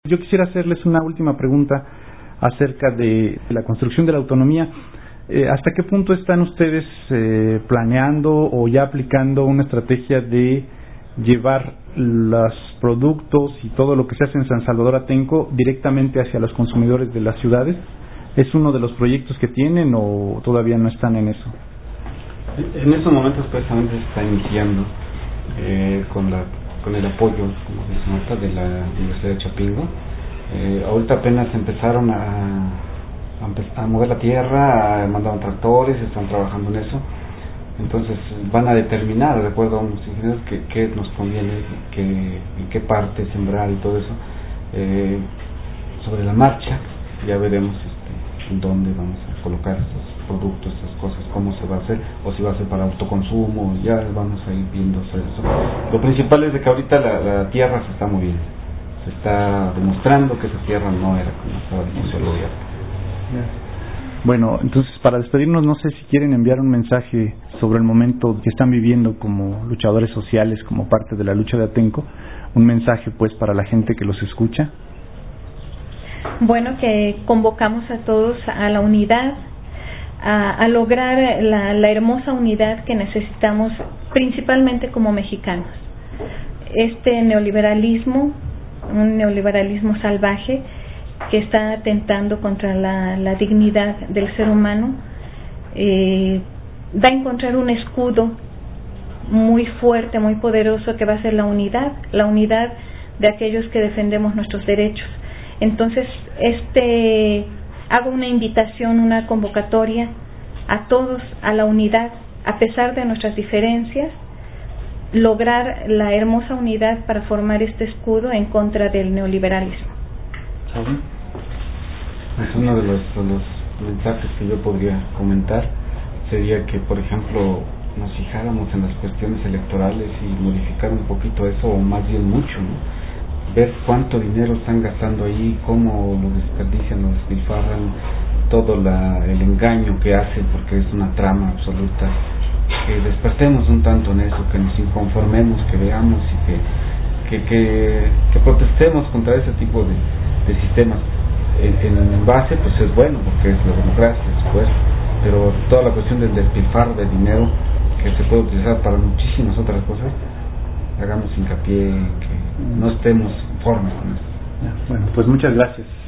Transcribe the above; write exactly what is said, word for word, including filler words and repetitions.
Yo quisiera hacerles una última pregunta acerca de la construcción de la autonomía. Eh, ¿Hasta qué punto están ustedes eh, planeando o ya aplicando una estrategia de llevar los productos y todo lo que se hace en San Salvador Atenco directamente hacia los consumidores de las ciudades? ¿Es uno de los proyectos que tienen o todavía no están en eso? En estos momentos precisamente se está iniciando eh, con la con el apoyo, como se nota, de la Universidad de Chapingo. Eh, ahorita apenas empezaron a, a, a mover la tierra, mandaron tractores, están trabajando en eso. Entonces van a determinar, de acuerdo a unos ingenieros, qué, qué nos conviene, qué, en qué parte sembrar y todo eso. Eh, sobre la marcha ya veremos este, en dónde vamos a colocar estos productos, estas cosas, cómo se va a hacer, o si va a ser para autoconsumo, ya vamos a ir viendo eso. Lo principal es de que ahorita la, la tierra se está moviendo, se está demostrando que esa tierra no era como estaba diciendo el gobierno. Bueno, entonces para despedirnos, no sé si quieren enviar un mensaje sobre el momento que están viviendo como luchadores sociales, como parte de la lucha de Atenco, un mensaje pues para la gente que los escucha. Bueno, que convocamos a todos a la unidad, a, a lograr la, la hermosa unidad que necesitamos principalmente como mexicanos. Este neoliberalismo, un neoliberalismo salvaje que está atentando contra la, la dignidad del ser humano, eh, va a encontrar un escudo muy fuerte, muy poderoso, que va a ser la unidad, la unidad de aquellos que defendemos nuestros derechos. Entonces, este hago una invitación, una convocatoria a todos a la unidad, a pesar de nuestras diferencias, lograr la hermosa unidad para formar este escudo en contra del neoliberalismo. ¿Saben? Es uno de los, de los mensajes que yo podría comentar, sería que, por ejemplo, nos fijáramos en las cuestiones electorales y modificar un poquito eso, o más bien mucho, ¿no? Ver cuánto dinero están gastando ahí, cómo lo desperdician, lo despilfarran, todo la, el engaño que hacen, porque es una trama absoluta. Que despertemos un tanto en eso, que nos inconformemos, que veamos y que, que, que, que protestemos contra ese tipo de, de sistemas. En, en base, pues es bueno, porque es la democracia, es fuerte, pero toda la cuestión del despilfarro de dinero que se puede utilizar para muchísimas otras cosas, hagamos hincapié en que no estemos conformes con eso. Bueno, pues muchas gracias.